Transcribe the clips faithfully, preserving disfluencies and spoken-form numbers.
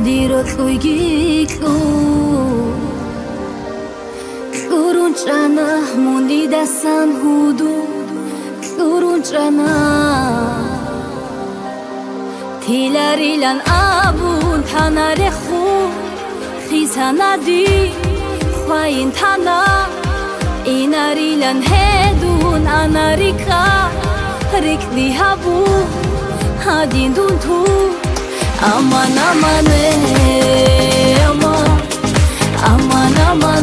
Mondiro tluigiklu Kurunchana mondida san hudu Kurunchana Tilarilan abun tanare khu Khisanadi khwain tana Inarilan hedun anarika Rikdi habu hadin dun tu Aman aman eh aman Aman aman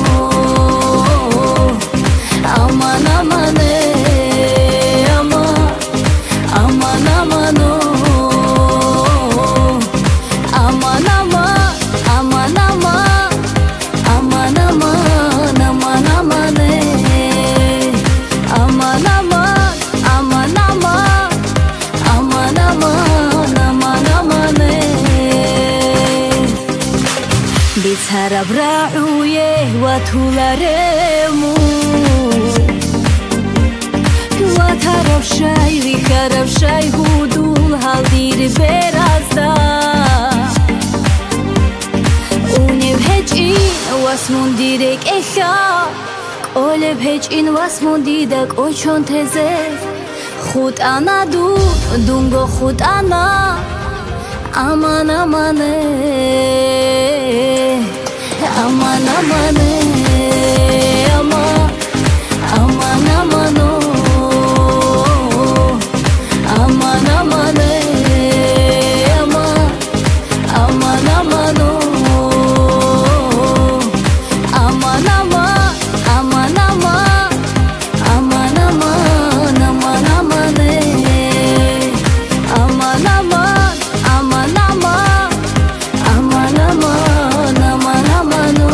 oh Aman aman eh aman Aman aman oh Aman aman Aman aman Aman aman Aman aman eh Aman aman Aman aman Aman aman Aman aman eh Bitsara bra'uye watularemu Watarafshay vikarafshay hudul haldir berazda Unev hec'in wasmundirek echa Olev hec'in wasmundidak ochon teze Khut ana du dungo khut ana Aman aman eh Aman aman eh Aman Aman aman oh Aman aman eh Aman Aman aman oh Aman aman Aman aman Aman aman Aman aman eh Aman aman Aman aman Aman aman Aman aman oh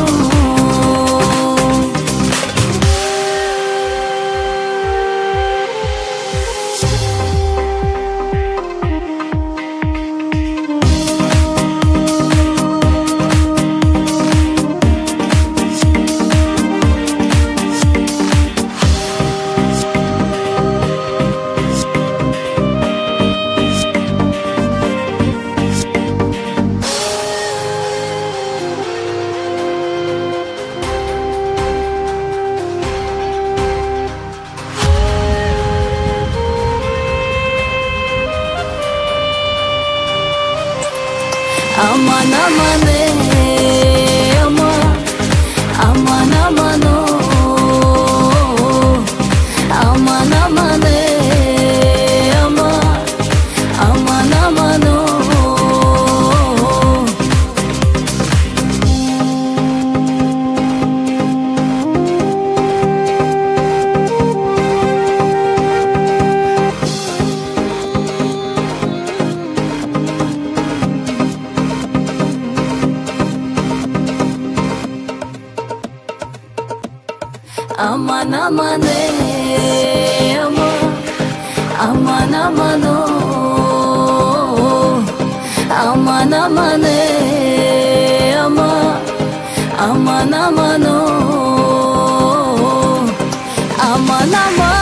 Aman aman eh aman Aman aman oh Aman aman eh aman Aman aman oh Aman aman eh aman Aman aman oh Aman aman eh aman Aman aman oh Aman aman